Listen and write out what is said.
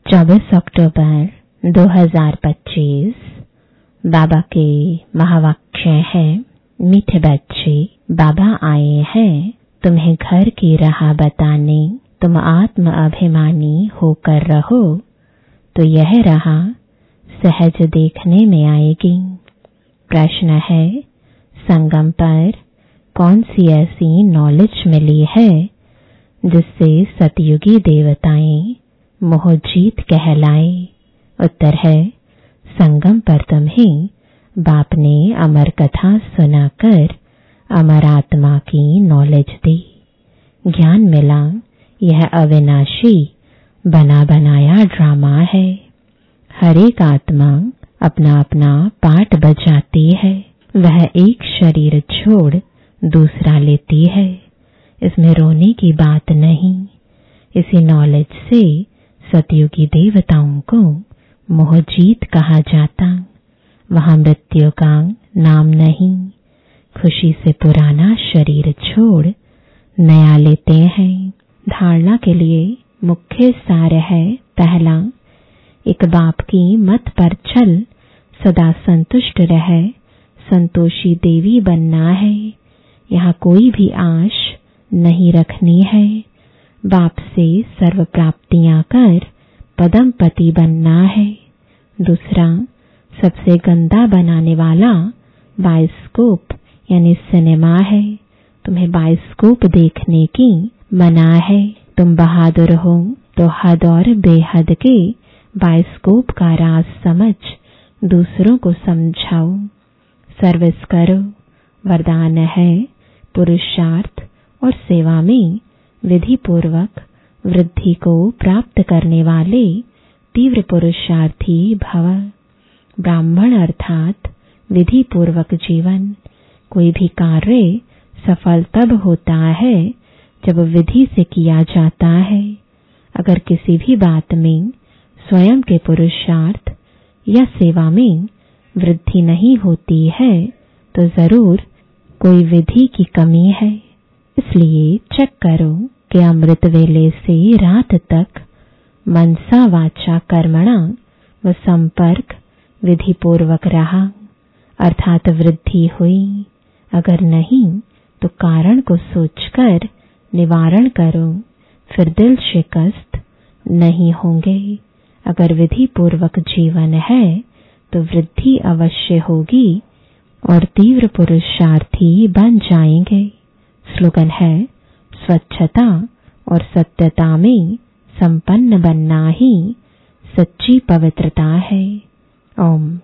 24 अक्टूबर 2025। बाबा के महावाक्य है, मीठे बच्चे, बाबा आए हैं तुम्हें घर की राह बताने। तुम आत्म अभिमानी होकर रहो तो यह राह सहज देखने में आएगी। प्रश्न है, संगम पर कौन सी ऐसी नॉलेज मिली है जिससे सतयुगी देवताएं मोहजीत कहलाए? उत्तर है, संगम पर तुम्हें बाप ने अमर कथा सुनाकर अमर आत्मा की नॉलेज दी। ज्ञान मिला यह अविनाशी बना बनाया ड्रामा है। हर एक आत्मा अपना अपना पार्ट बजाती है। वह एक शरीर छोड़ दूसरा लेती है। इसमें रोने की बात नहीं। इसी नॉलेज से सतयुगी देवताओं को मोहजीत कहा जाता। वहां मृत्यु का नाम नहीं। खुशी से पुराना शरीर छोड़ नया लेते हैं। धारणा के लिए मुख्य सार है, पहला, एक बाप की मत पर चल सदा संतुष्ट रहे, संतोषी देवी बनना है। यहाँ कोई भी आश नहीं रखनी है। बाप से सर्व प्राप्तियां कर पदम पति बनना है। दूसरा, सबसे गंदा बनाने वाला बायोस्कोप यानी सिनेमा है। तुम्हें बायोस्कोप देखने की मना है। तुम बहादुर हो तो हद और बेहद के बायोस्कोप का राज समझ दूसरों को समझाओ। सर्विस करो। वरदान है, पुरुषार्थ और सेवा में विधि पूर्वक वृद्धि को प्राप्त करने वाले तीव्र पुरुषार्थी भव। ब्राह्मण अर्थात विधि पूर्वक जीवन। कोई भी कार्य सफल तब होता है जब विधि से किया जाता है। अगर किसी भी बात में स्वयं के पुरुषार्थ या सेवा में वृद्धि नहीं होती है तो जरूर कोई विधि की कमी है। इसलिए चेक करो कि अमृत वेले से रात तक मनसा वाचा कर्मणा व संपर्क विधि पूर्वक रहा, अर्थात वृद्धि हुई। अगर नहीं तो कारण को सोचकर निवारण करो, फिर दिल शिकस्त नहीं होंगे। अगर विधि पूर्वक जीवन है तो वृद्धि अवश्य होगी और तीव्र पुरुषार्थी बन जाएंगे। स्लोगन है, स्वच्छता और सत्यता में संपन्न बनना ही सच्ची पवित्रता है। ओम